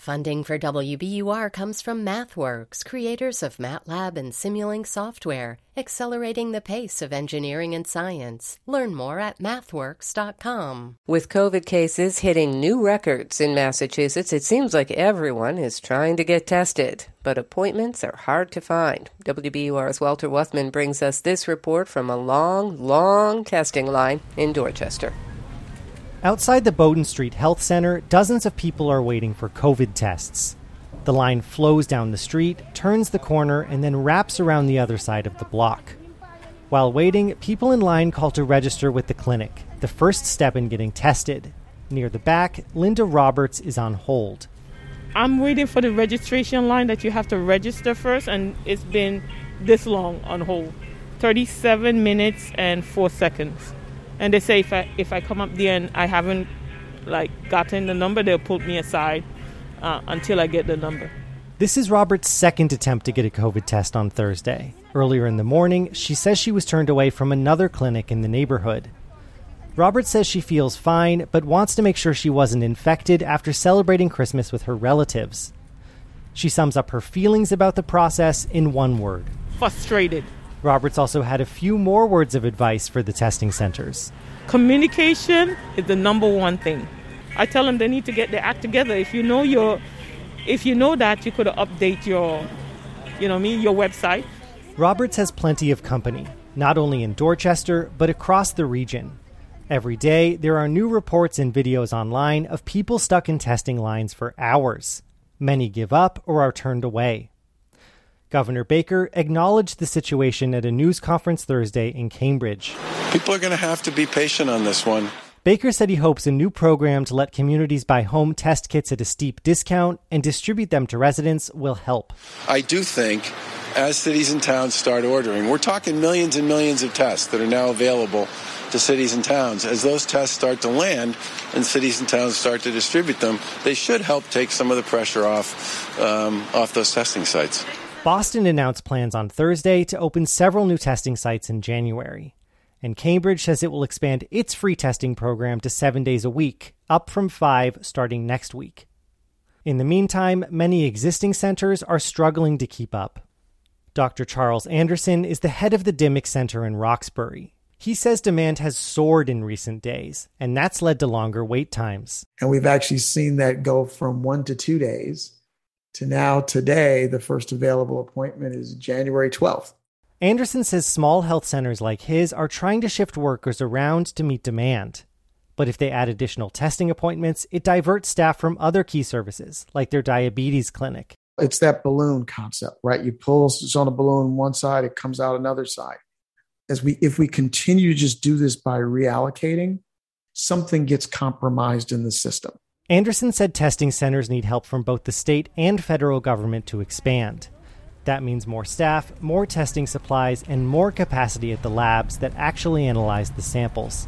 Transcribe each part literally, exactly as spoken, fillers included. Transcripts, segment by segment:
Funding for W B U R comes from MathWorks, creators of MATLAB and Simulink software, accelerating the pace of engineering and science. Learn more at mathworks dot com. With COVID cases hitting new records in Massachusetts, it seems like everyone is trying to get tested. But appointments are hard to find. W B U R's Walter Wuthman brings us this report from a long, long testing line in Dorchester. Outside the Bowden Street Health Center, dozens of people are waiting for COVID tests. The line flows down the street, turns the corner, and then wraps around the other side of the block. While waiting, people in line call to register with the clinic, the first step in getting tested. Near the back, Linda Roberts is on hold. I'm waiting for the registration line that you have to register first, and it's been this long on hold. thirty-seven minutes and four seconds. And they say if I if I come up there and I haven't like gotten the number, they'll put me aside uh, until I get the number. This is Robert's second attempt to get a COVID test on Thursday. Earlier in the morning, she says she was turned away from another clinic in the neighborhood. Robert says she feels fine, but wants to make sure she wasn't infected after celebrating Christmas with her relatives. She sums up her feelings about the process in one word. Frustrated. Roberts also had a few more words of advice for the testing centers. Communication is the number one thing. I tell them they need to get their act together. If you know your, if you know that, you could update your, you know, me, your website. Roberts has plenty of company, not only in Dorchester, but across the region. Every day, there are new reports and videos online of people stuck in testing lines for hours. Many give up or are turned away. Governor Baker acknowledged the situation at a news conference Thursday in Cambridge. People are going to have to be patient on this one. Baker said he hopes a new program to let communities buy home test kits at a steep discount and distribute them to residents will help. I do think as cities and towns start ordering, we're talking millions and millions of tests that are now available to cities and towns. As those tests start to land and cities and towns start to distribute them, they should help take some of the pressure off, um, off those testing sites. Boston announced plans on Thursday to open several new testing sites in January. And Cambridge says it will expand its free testing program to seven days a week, up from five starting next week. In the meantime, many existing centers are struggling to keep up. Doctor Charles Anderson is the head of the Dimick Center in Roxbury. He says demand has soared in recent days, and that's led to longer wait times. And we've actually seen that go from one to two days to now today, the first available appointment is January twelfth. Anderson says small health centers like his are trying to shift workers around to meet demand. But if they add additional testing appointments, it diverts staff from other key services, like their diabetes clinic. It's that balloon concept, right? You pull it's on a balloon one side, it comes out another side. As we, if we continue to just do this by reallocating, something gets compromised in the system. Anderson said testing centers need help from both the state and federal government to expand. That means more staff, more testing supplies, and more capacity at the labs that actually analyze the samples.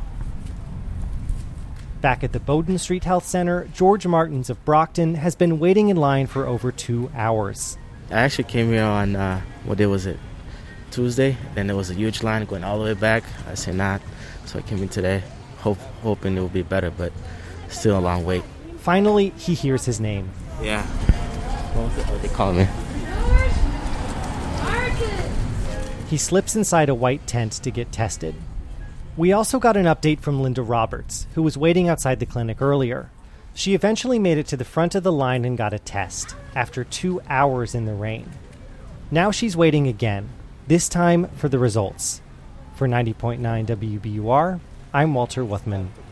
Back at the Bowden Street Health Center, George Martins of Brockton has been waiting in line for over two hours. I actually came here on, uh, what day was it? Tuesday. Then there was a huge line going all the way back. I said not, so I came in today, hope, hoping it will be better, but still a long wait. Finally, he hears his name. Yeah. What are they calling me? He slips inside a white tent to get tested. We also got an update from Linda Roberts, who was waiting outside the clinic earlier. She eventually made it to the front of the line and got a test, after two hours in the rain. Now she's waiting again, this time for the results. For ninety point nine W B U R, I'm Walter Wuthman.